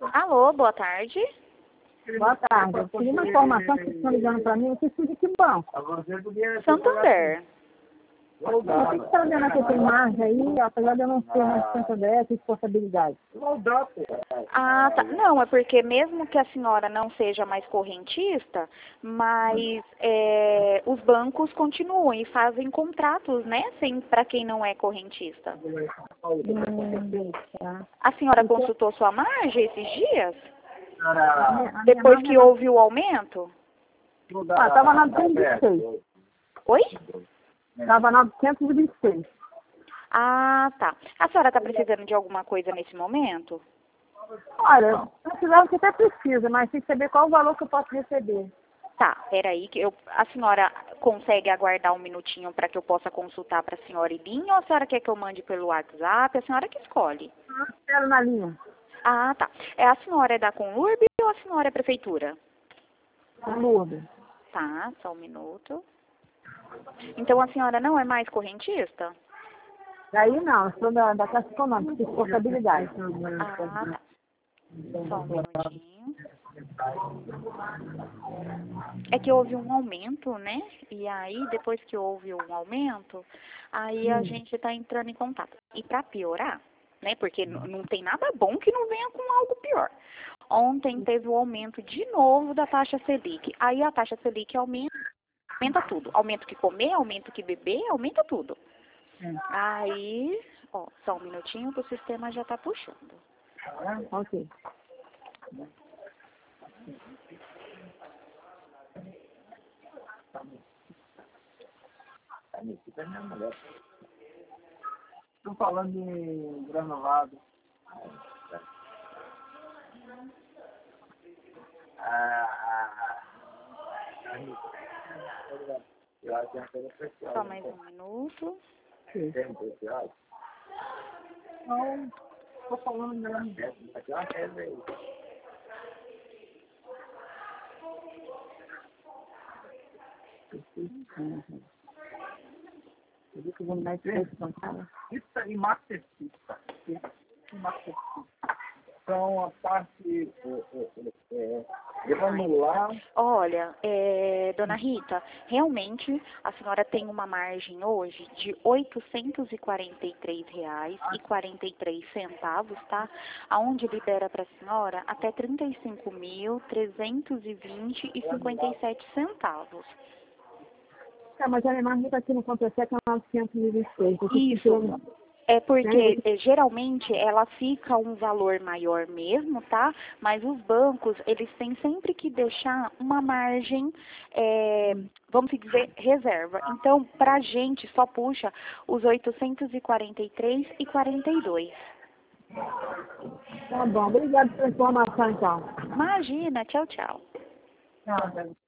Alô, boa tarde. Boa tarde. Eu queria uma informação que vocês estão ligando para mim. Eu preciso de que banco? Santander. Você que está vendo que tem margem aí, apesar de eu não ter uma distância dessa e responsabilidade. Ah, tá. Não, é porque mesmo que a senhora não seja mais correntista, mas os bancos continuam e fazem contratos, né, para quem não é correntista. Tá. A senhora consultou sua margem esses dias? Depois que houve o aumento? Ah, estava 926. Oi? Estava 926. Ah, tá. A senhora está precisando de alguma coisa nesse momento? Olha, precisava que até precisa, mas tem que saber qual o valor que eu posso receber. Tá, peraí, que a senhora consegue aguardar um minutinho para que eu possa consultar para a senhora em linha, ou a senhora quer que eu mande pelo WhatsApp? A senhora que escolhe. Espero na linha. Ah, tá. A senhora é da Conurb ou a senhora é prefeitura? Muda. Tá, só um minuto. Então a senhora não é mais correntista? Daí não, eu sou da Caixa Econômica, de responsabilidade. Ah, tá. Só um minutinho. É que houve um aumento, né? E aí, depois que houve um aumento, aí a gente está entrando em contato. E para piorar, né? Porque não tem nada bom que não venha com algo pior. Ontem teve o aumento de novo da taxa Selic. Aí a taxa Selic aumenta tudo. Aumenta o que comer, aumenta o que beber, aumenta tudo. Aí, ó, só um minutinho que o sistema já está puxando. Ok. Estou falando em granulado. Só mais um minuto. Não, estou falando em granulado. Que eu vou me dar esse cara. Pizza e masterpizza. São a parte granular. Olha, dona Rita, realmente a senhora tem uma margem hoje de R$ 843,43, tá? Aonde libera para a senhora até R$ 35.320,57. Tá, mas a minha margem está aqui no contra-cheque é 926. Isso. É porque geralmente ela fica um valor maior mesmo, tá? Mas os bancos, eles têm sempre que deixar uma margem, vamos dizer, reserva. Então, pra gente só puxa os 843,42. Tá bom, obrigado pela informação então. Imagina, tchau, tchau. Tchau.